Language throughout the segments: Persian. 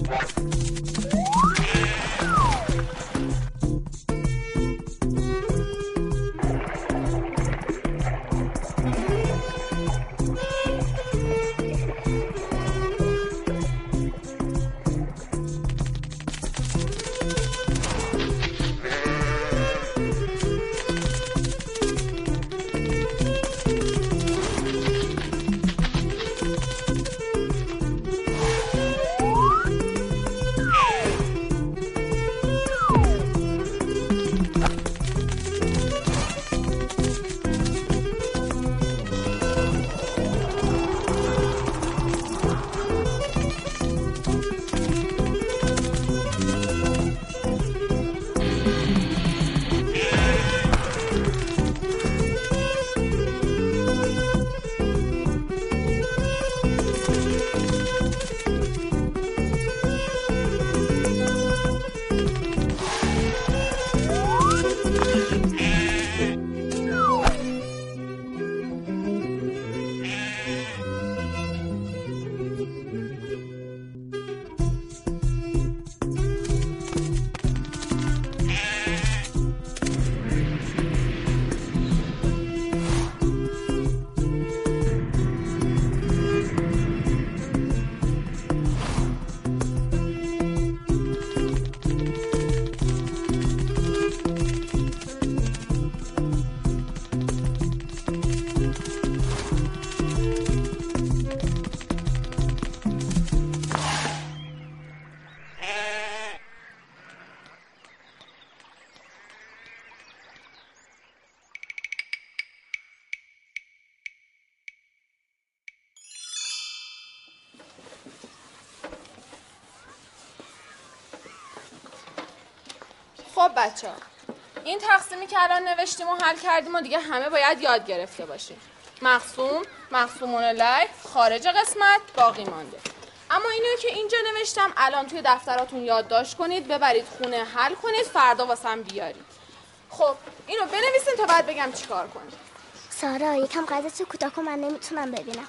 خب بچه‌ها، این تقسیمی که الان نوشتیم و حل کردیم و دیگه همه باید یاد گرفته باشیم. مقسوم، مقسومون الیه، خارج قسمت، باقی مانده. اما اینو که اینجا نوشتم الان توی دفتراتون یادداشت کنید، ببرید خونه حل کنید، فردا واسم بیارید. خب اینو بنویسین تا بعد بگم چیکار کنید. سارا یکم قدتو کوتاه کن، من نمیتونم ببینم.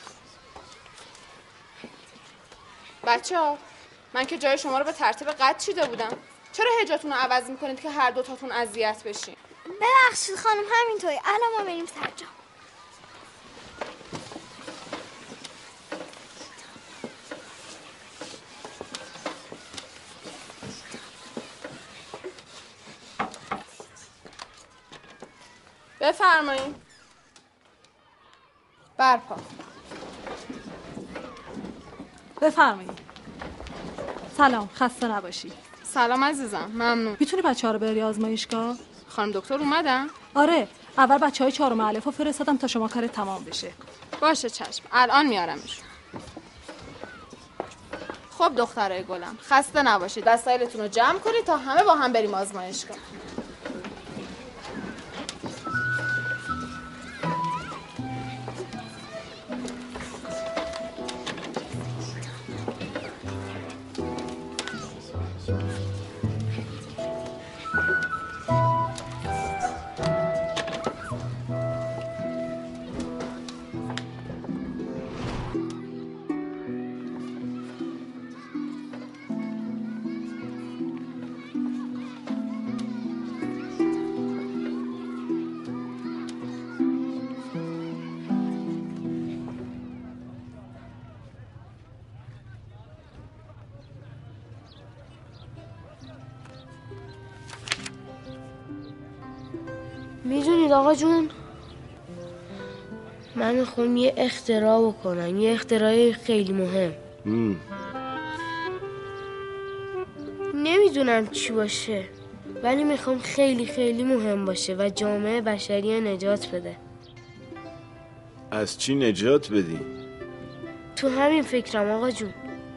بچه‌ها من که جای شما رو به ترتیب قد چیده بودم. چرا هجاتون رو عوض میکنید که هر دوتاتون اذیت بشین؟ ببخشید خانم، همینطوری. الان ما بریم سرجا. بفرمایید. برپا. بفرمایید. سلام، خسته نباشی. سلام عزیزم، ممنون. میتونی بچه‌ها رو بری آزمایشگاه؟ خانم دکتر اومدن؟ آره، اول بچه‌های 4 الف رو فرستادم تا شما کار تمام بشه. باشه چشم، الان میارمشون. خب دخترای گلم، خسته نباشید. وسایلتون رو جمع کنید تا همه با هم بریم آزمایشگاه. میدونید آقا جون، من میخوام یه اختراع بکنم، یه اختراع خیلی مهم. نمیدونم چی باشه، ولی میخوام خیلی خیلی مهم باشه و جامعه بشری نجات بده. از چی نجات بدی؟ تو همین فکرم آقا جون.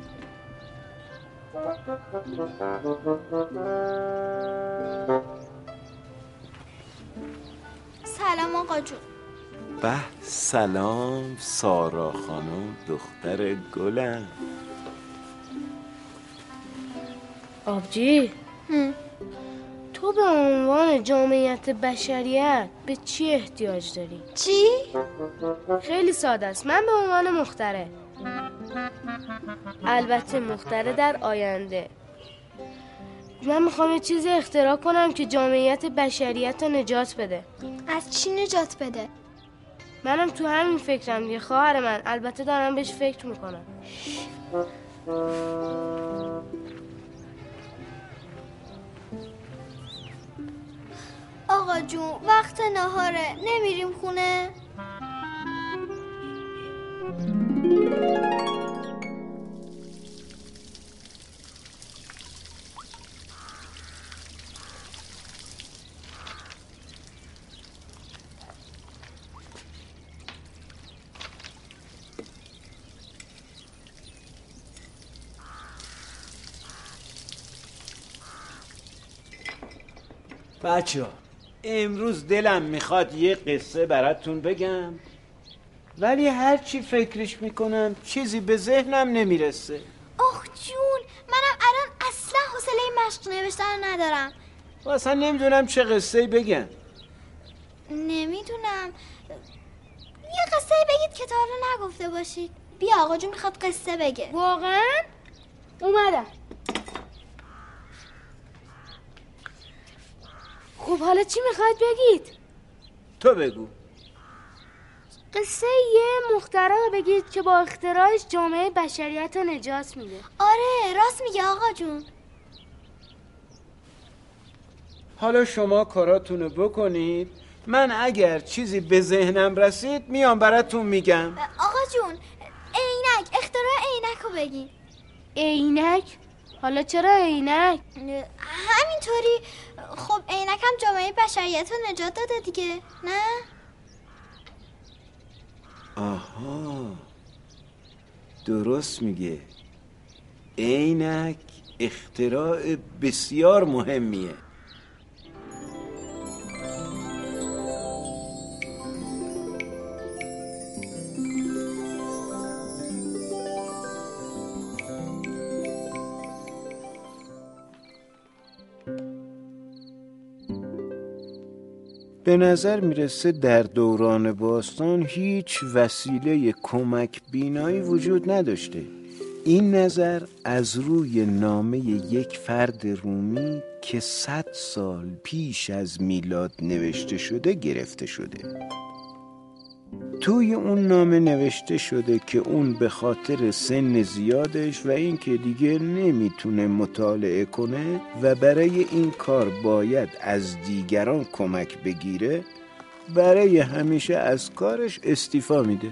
سلام آقا جون. به سلام سارا خانم، دختر گلم. آبجی، تو به عنوان جامعیت بشریت به چی احتیاج داری؟ چی؟ خیلی ساده است. من به عنوان مخترع البته مختره در آینده. من میخوام یه چیزی اختراع کنم که جامعیت بشریت رو نجات بده. از چی نجات بده؟ منم تو همین فکرم دیگه خواهر من. البته دارم بهش فکر میکنم. آقا جون وقت نهاره، نمیریم خونه؟ بچه‌ها امروز دلم میخواد یه قصه براتون بگم، ولی هر چی فکرش میکنم چیزی به ذهنم نمیرسه. آخ جون، منم الان اصلا حوصله مشق نوشتن ندارم. و اصلا نمیدونم چه قصه‌ای بگم. نمیدونم، یه قصه بگید که تا حالا نگفته باشید. بیا آقا جون میخواد قصه بگه. واقعا؟ اومدم. خب حالا چی میخواید بگید؟ تو بگو. قصه یه مخترع بگید که با اختراعش جامعه بشریت رو نجات میده. آره راست میگه آقا جون. حالا شما کاراتونو بکنید، من اگر چیزی به ذهنم رسید میام براتون میگم. آقا جون عینک، اختراع عینک رو بگین. عینک؟ حالا چرا عینک؟ همینطوری. خب عینک هم جامعه بشریت رو نجات داده دیگه، نه؟ آها درست میگه. عینک اختراع بسیار مهمیه. به نظر میرسه در دوران باستان هیچ وسیله کمک بینایی وجود نداشته. این نظر از روی نامه یک فرد رومی که 100 سال پیش از میلاد نوشته شده گرفته شده. توی اون نامه نوشته شده که اون به خاطر سن زیادش و این که دیگه نمیتونه مطالعه کنه و برای این کار باید از دیگران کمک بگیره، برای همیشه از کارش استعفا میده.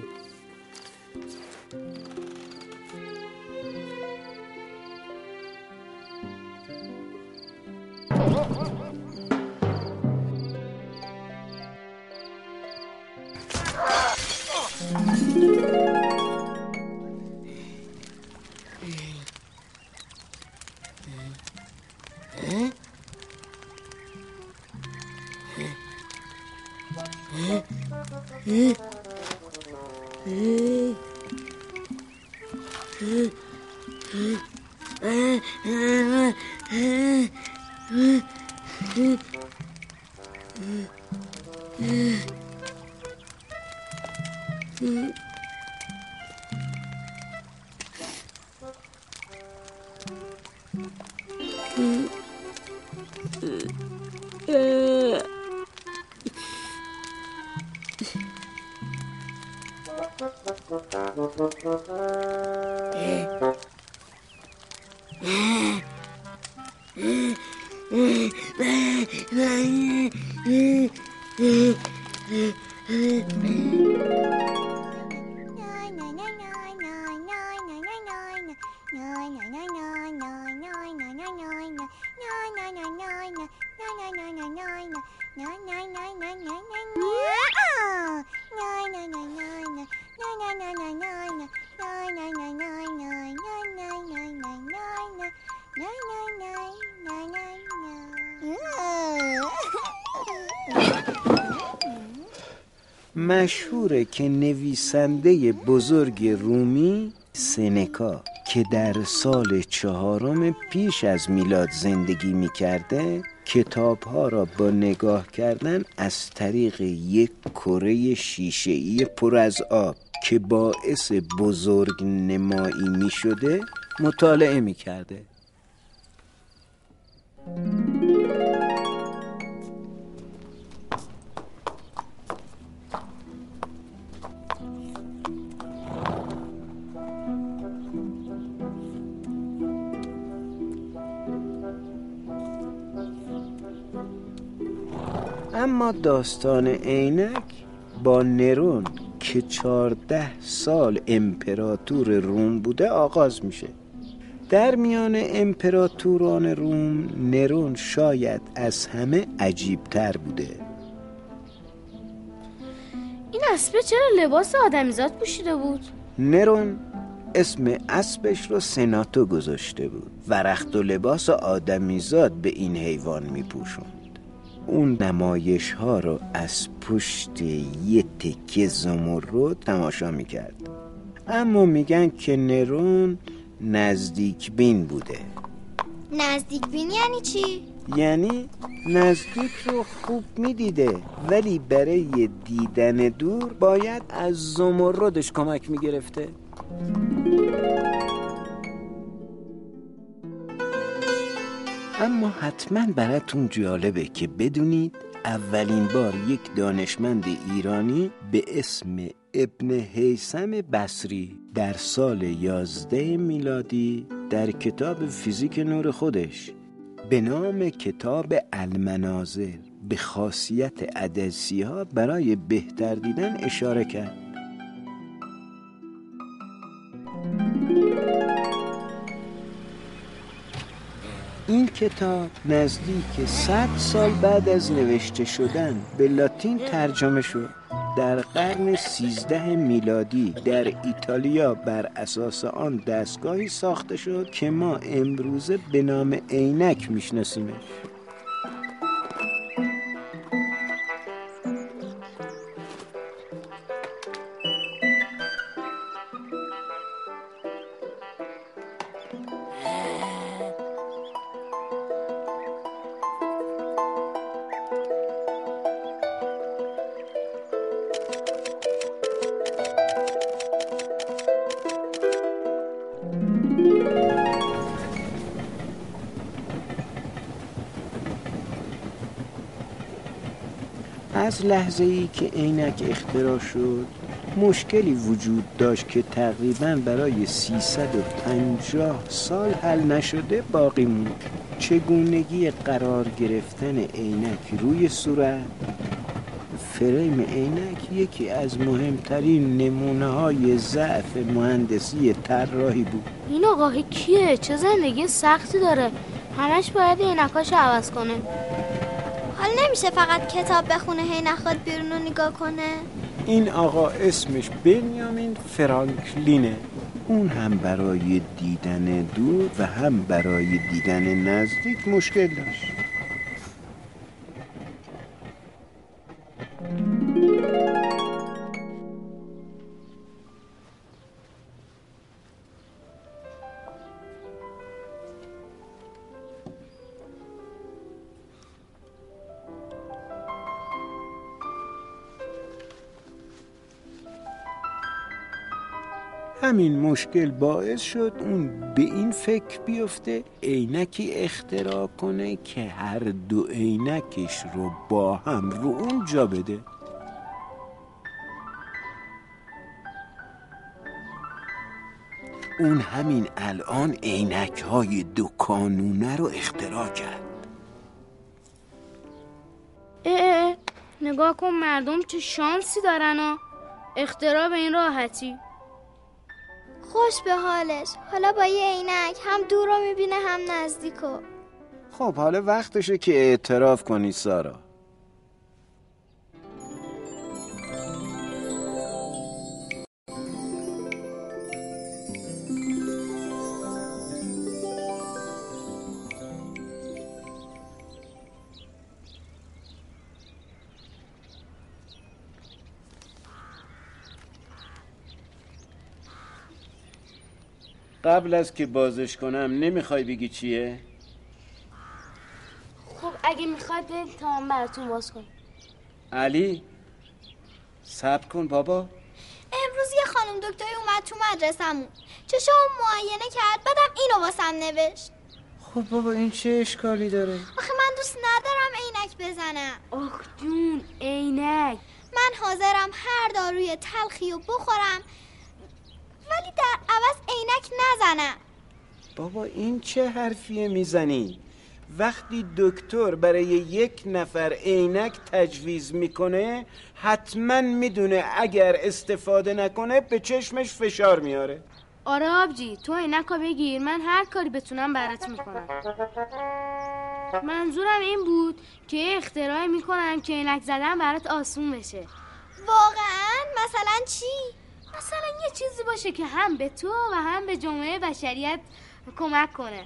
مشهوره که نویسنده بزرگ رومی سنکا که در سال 4 پیش از میلاد زندگی می‌کرده، کتاب‌ها را با نگاه کردن از طریق یک کره شیشه‌ای پر از آب که باعث بزرگ نمایی می شده مطالعه می کرده. اما داستان عینک با نرون که 14 سال امپراتور روم بوده آغاز میشه. در میان امپراتوران روم نرون شاید از همه عجیب‌تر بوده. این اسبه چرا لباس آدمیزاد پوشیده بود؟ نرون اسم اسبش رو سناتو گذاشته بود و رخت و لباس آدمیزاد به این حیوان میپوشوند. اون نمایش ها رو از پشت یه تکه زمرد تماشا میکرد. اما میگن که نرون نزدیک بین بوده. نزدیک بین یعنی چی؟ یعنی نزدیک رو خوب میدیده، ولی برای دیدن دور باید از زمردش کمک میگرفته. اما حتما براتون جالبه که بدونید اولین بار یک دانشمند ایرانی به اسم ابن هیثم بصری در سال 11 میلادی در کتاب فیزیک نور خودش به نام کتاب المناظر به خاصیت عدسی‌ها برای بهتر دیدن اشاره کرد. این کتاب نزدیک 100 سال بعد از نوشته شدن به لاتین ترجمه شد. در قرن 13 میلادی در ایتالیا بر اساس آن دستگاهی ساخته شد که ما امروزه به نام عینک میشناسیمش. از لحظه‌ای که عینک اختراع شد مشکلی وجود داشت که تقریباً برای 350 سال حل نشده باقی موند. چگونگی قرار گرفتن عینک روی صورت. فریم عینک یکی از مهمترین نمونه‌های ضعف مهندسی طراحی بود. این آقا کیه؟ چه زندگی سختی داره؟ همش باید عینکاشو عوض کنه. حال نمیشه فقط کتاب بخونه هی نخواد بیرون رو نگاه کنه؟ این آقا اسمش بنیامین فرانکلینه. اون هم برای دیدن دور و هم برای دیدن نزدیک مشکل داشت. همین مشکل باعث شد اون به این فکر بیفته عینکی اختراع کنه که هر دو عینکش رو با هم رو اون جا بده. اون همین الان عینک‌های دو کانونه رو اختراع کرد. نگاه کن مردم چه شانسی دارن و اختراع به این راحتی. خوش به حالش. حالا با یه عینک هم دور رو میبینه هم نزدیکو. خب حالا وقتشه که اعتراف کنی سارا. قبل از که بازش کنم نمیخوای بگی چیه؟ خب اگه میخواد برید تا من براتون باز کنم. علی صبر کن بابا. امروز یه خانم دکتری اومد تو مدرسمون، چشام معاینه کرد، بعدم اینو واسم نوشت. خب بابا این چه اشکالی داره؟ آخه من دوست ندارم عینک بزنم. آخ جون، عینک. من حاضرم هر داروی تلخی رو بخورم ولی در عوض عینک نزنم. بابا این چه حرفیه میزنی؟ وقتی دکتر برای یک نفر عینک تجویز میکنه حتما میدونه اگر استفاده نکنه به چشمش فشار میاره. آره آبجی، تو عینکو بگیر، من هر کاری بتونم برات میکنم. منظورم این بود که اختراعی میکنم که عینک زدن برات آسون بشه. واقعا؟ مثلا چی؟ مثلا یه چیزی باشه که هم به تو و هم به جامعه بشریت کمک کنه.